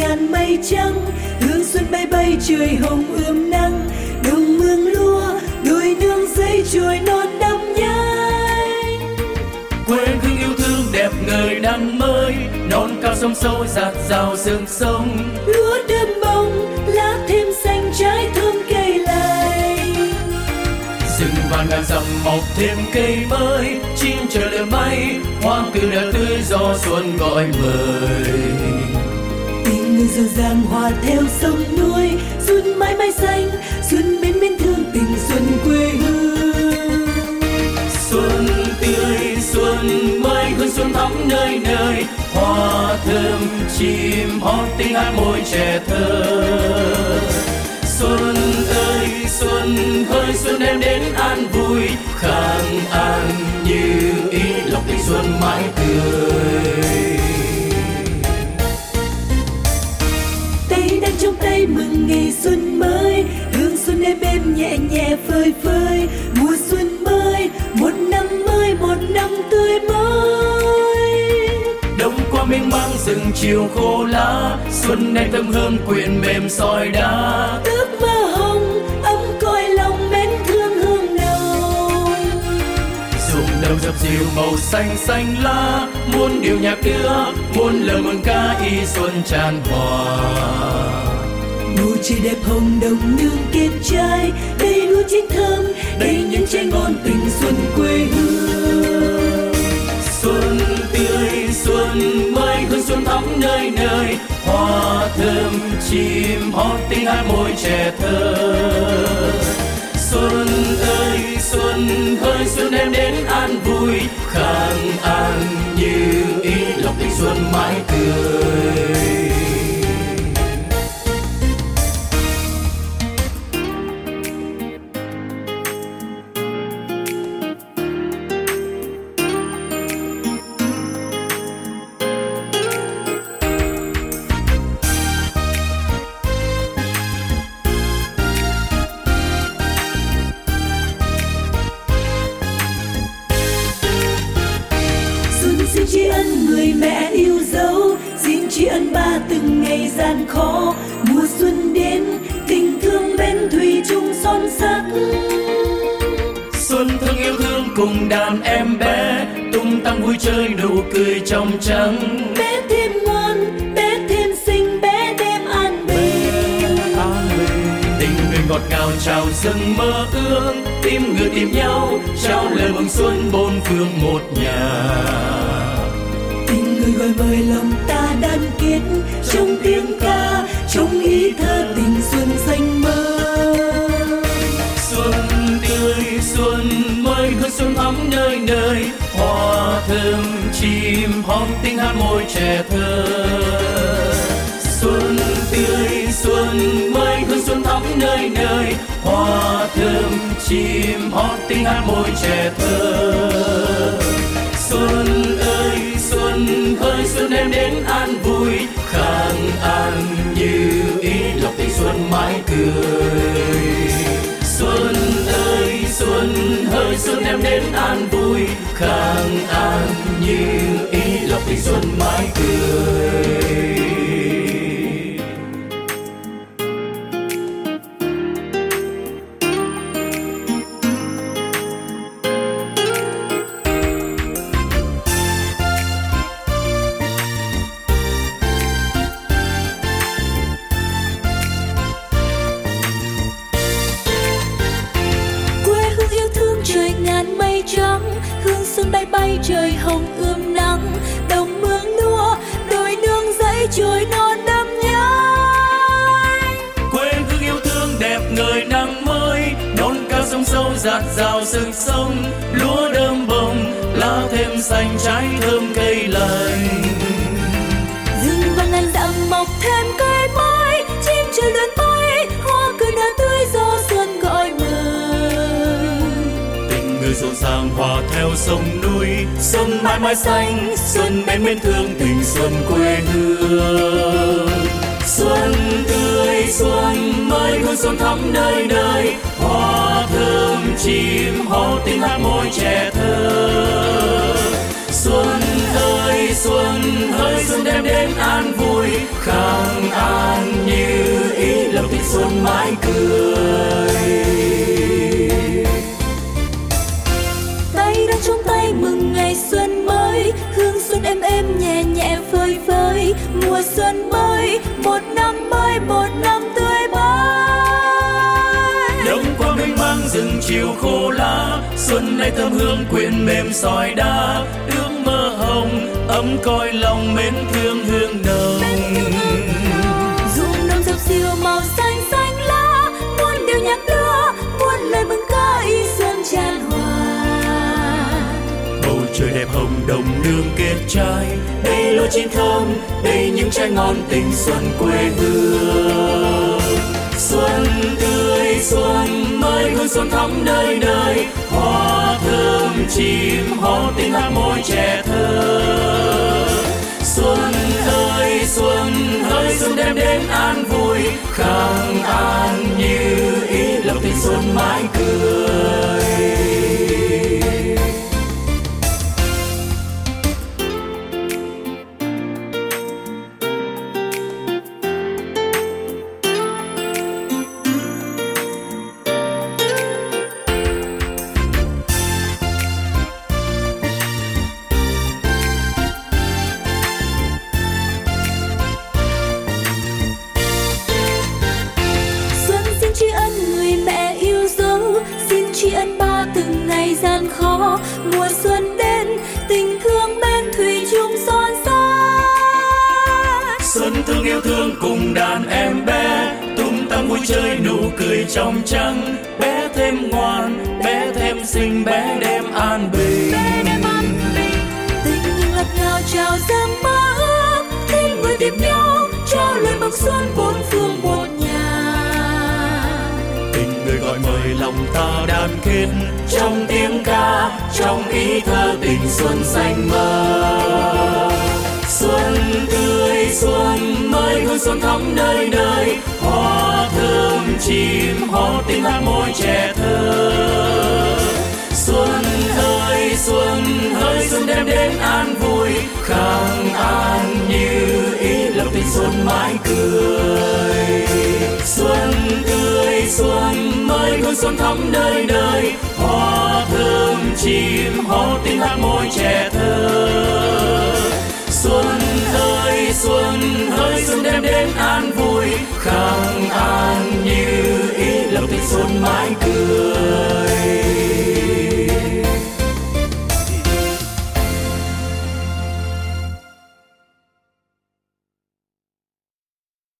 ngàn mây trắng, hương xuân bay bay trời hồng ươm nắng, đồng mương lúa đôi nương dây trôi non đắm nhai. Quê hương yêu thương đẹp ngời nắng mới, non cao sông sâu dạt dào rừng sông. Lúa đơm bông lá thêm xanh trái thơm cây lành, rừng vàng ngàn dặm mọc thêm cây mới, chim trời lượn bay, hoa cừu nở tươi gió xuân gọi mời. Tình người dồi dàng hòa theo sông núi, xuân mãi mãi xanh, xuân bên bên thương tình xuân quê hương. Xuân tươi xuân mới hương xuân thắm nơi nơi, hoa thơm chim hót tiếng hát môi trẻ thơ. Xuân ơi xuân hơi xuân em đến an vui, khang an như ý lòng tình xuân mãi tươi. Tay đang trong tay mừng ngày xuân mới, hương xuân êm êm nhẹ nhẹ phơi phới. Mùa xuân mới, một năm tươi mới. Đông qua mênh mang rừng chiều khô lá, xuân nay thơm hương quyện mềm sỏi đá. Ước mơ hồng ấm cõi lòng mến thương hương nồng. Rụng đầu dập dìu màu xanh xanh lá, muôn điều nhạc đưa muôn lời mừng ca y xuân tràn hòa. Bầu trời đẹp hồng đồng nương kết trái, đầy lúa chín thơm, đầy những trái ngon tình xuân quê hương. Xuân tươi xuân mới hương xuân thắm nơi nơi, hoa thơm chim hót tiếng hát môi trẻ thơ. Xuân ơi xuân hơi xuân em đến an vui, khang an như ý lòng tình xuân mãi tươi. Xin tri ân người mẹ yêu dấu, xin tri ân ba từng ngày gian khó. Mùa xuân đến tình thương bên thủy chung son sắc. Xuân thương yêu thương cùng đàn em bé, tung tăng vui chơi nụ cười trong trắng. Bé thêm ngoan, bé thêm xinh, bé đem an bình. Tình người ngọt ngào chào dâng mơ ước, tim người tìm nhau trao lời mừng xuân bốn phương một nhà. Tình người gọi mời lòng ta đan kết, trong tiếng ca trong ý thơ tình xuân xanh mơ. Xuân tươi xuân mới hương xuân thắm nơi nơi, hoa thơm chim hót tiếng hát môi trẻ thơ. Xuân tươi xuân mới hương xuân thắm nơi nơi, hoa thơm chim hót tiếng hát môi trẻ thơ. Xuân ơi xuân hơi xuân em đến an vui, khang an như ý lòng tình xuân mãi cười. Xuân ơi xuân hơi xuân em đến an vui, khang an như ý lòng tình xuân mãi cười. Trời ngàn mây trắng, hương xuân bay bay trời hồng ươm nắng, đồng mương lúa đồi nương dãy trôi non đắm nhai. Quê hương yêu thương đẹp ngời nắng mới, non cao sông sâu dạt dào rừng sông. Lúa đơm bông lá thêm xanh trái thơm cây lành, rừng vàng ngàn dặm mọc thêm cây mới, chim trời lượn bay, hoa cừu nở tươi gió xuân gọi mời. người rộn ràng hòa theo sông núi, xuân mãi mãi xanh, xuân bên bên thương tình xuân quê hương. Xuân tươi xuân mới hương xuân thắm nơi nơi, hoa thơm chim hót tiếng hát môi trẻ thơ. Xuân ơi xuân hỡi xuân đem đến an vui, khang an như ý lòng tình xuân mãi cười. Tay đang trong tay mừng ngày xuân mới, hương xuân êm êm nhẹ nhẹ phơi phới. Mùa xuân mới, một năm mới, một năm tươi mới. Đông qua mênh mang rừng chiều khô lá, xuân nay thơm hương quyện mềm sỏi đá. Ước mơ hồng ấm cõi lòng mến thương hương nồng. Ruộng nồng dập dìu màu xanh xanh lá, muôn điều nhạc đưa, muôn lời mừng ca ý xuân tràn hòa. Bầu trời đẹp hồng đồng nương kết trái, đây lúa chín thơm, đây những trái ngon tình xuân quê hương. Xuân tươi xuân mới hương xuân thắm nơi nơi, hoa thơm chim hót tiếng hát môi trẻ thơ. Xuân ơi xuân hỡi xuân đem đến an vui, khang an như ý lòng tình xuân mãi cười. Tri ân ba từng ngày gian khó, mùa xuân đến tình thương bên thủy chung son sắt. Xuân thương yêu thương cùng đàn em bé, tung tăng vui chơi nụ cười trong trắng. Bé thêm ngoan, bé thêm xinh, bé đem an bình. Tình yêu ngọt ngào chào dâng mơ ước, tin người tìm nhau cho lời mừng xuân bốn phương một nhà. Tình người gọi mời lòng ta đan kết, trong tiếng ca, trong ý thơ tình xuân xanh mơ. Xuân tươi xuân mới hương xuân thắm nơi nơi, hoa thơm chim hót tiếng hát môi trẻ thơ. Xuân ơi xuân hỡi xuân đem đến an vui, khang an như ý lòng tình xuân mãi cười. Xuân tươi xuân mới hương xuân thắm nơi nơi, hoa thơm chim hót tiếng hát môi trẻ thơ. Xuân ơi xuân hỡi xuân đem đến an vui, khang an như